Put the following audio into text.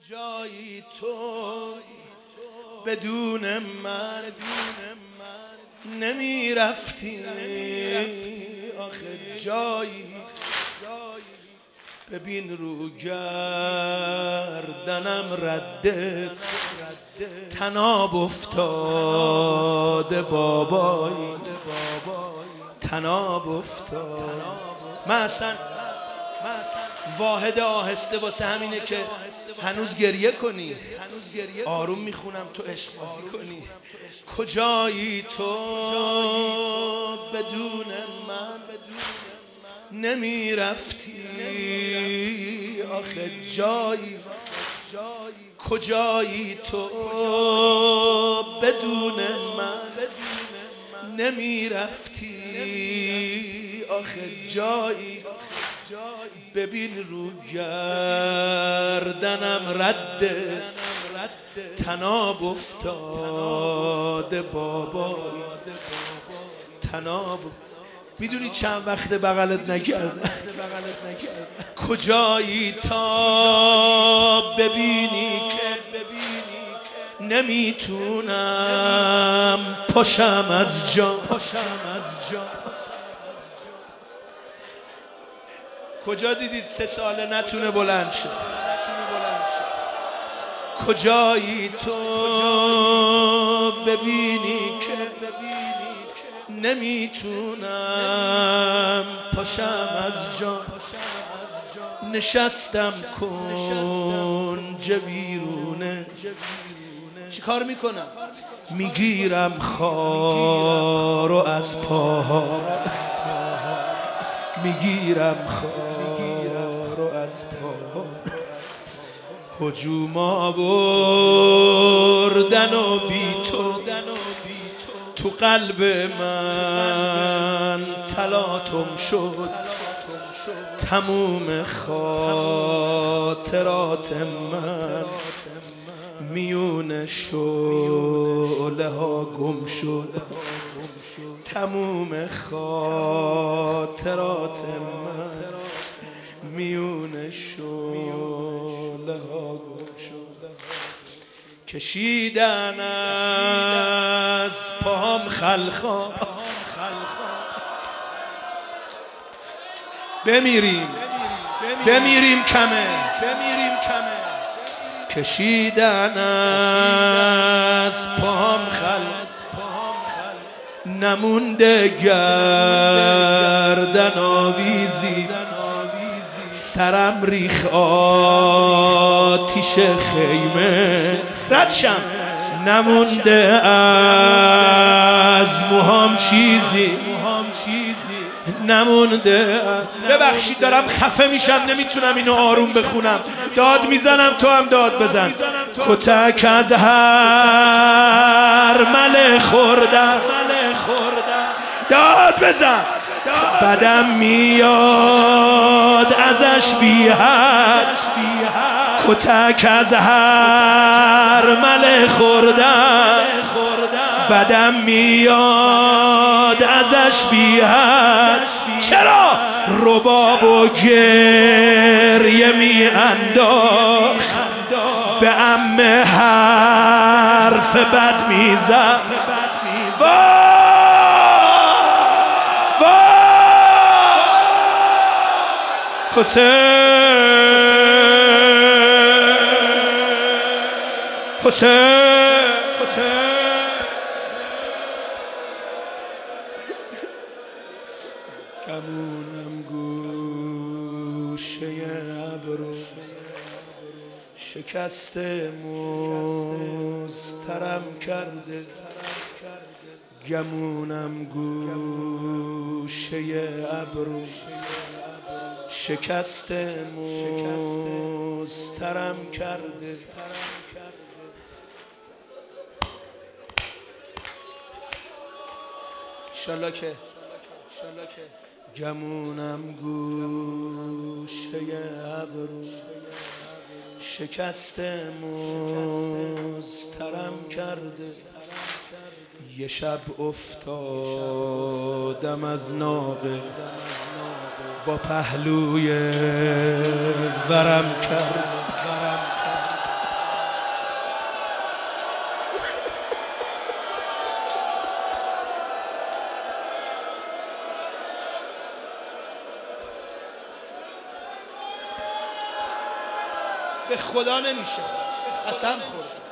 کجایی تو بدون من نمی رفتی آخه جایی ببین رو گردنم رده تناب افتاده بابایی تناب افتاد. من اصلا واحد آهسته واسه همینه که هنوز گریه کنی، آروم میخونم تو عشق بازی کنی. کجایی تو بدون من نمی رفتی آخه جایی کجایی تو بدون من نمی رفتی آخه جایی ببین رو گردنم رده تناب افتاده بابایی تناب. میدونی چند وقت بغلت نکردم کجایی تا ببینی که نمیتونم پاشم از جا. کجا دیدید 3 ساله نتونه بلند شه؟ کجایی تو ببینی که نمیتونم پاشم از جا. نشستم کنج ویرونه چی کار میکنم؟ میگیرم خارو از پاها میگیرم خارو از پاها. هجوم آوردن و بی تو قلب من تلاطم شد تموم خاطرات من میون شعله ها گم شد تموم خاطرات من میون شعله ها گم شد. کشیدن از پاهم خلخال بمیریم کمه کشیدن از پاهم خلخال نمونده گردن آویزی سرم ریخ آتیش خیمه ردشم نمونده از موهام چیزی نمونده. ببخشید دارم خفه میشم نمیتونم اینو آروم بخونم داد میزنم تو هم داد بزن. کتک از هر مله خوردم داد بزن بدم میاد ازش بی حد کتک از هر مله خوردم بدم میاد ازش بی حد. چرا رباب و گریه می انداخت به عمه حرف بد میزد حسین گمونم گوشه ابرو شکست مضطرم کرده گمونم گوشه ابرو شکست مضطرم کرده. انشالله که گمونم گوشه ابرو شکست مضطرم کرده. یه شب افتادم از ناقه با پهلوی ورم کرد به خدا نمیشه. قسم خورد.